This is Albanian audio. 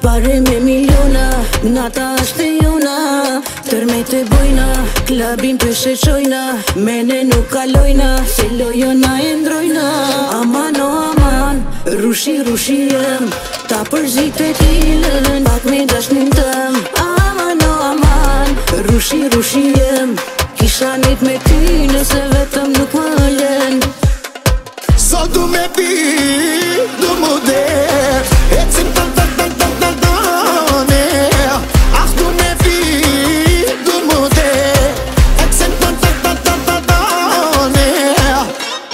Pare me miliona, nata është e jona. Tërmejt e bojna, klabin për sheqojna. Mene nuk kalojna, se lojona e ndrojna. Aman o aman, rushi jem. Ta përzit e tilën, pak me dashnin tëm. Aman o aman, rushi jem. Kisha njët me ty nëse vetëm nuk më lën. Sa du me pi, du mu det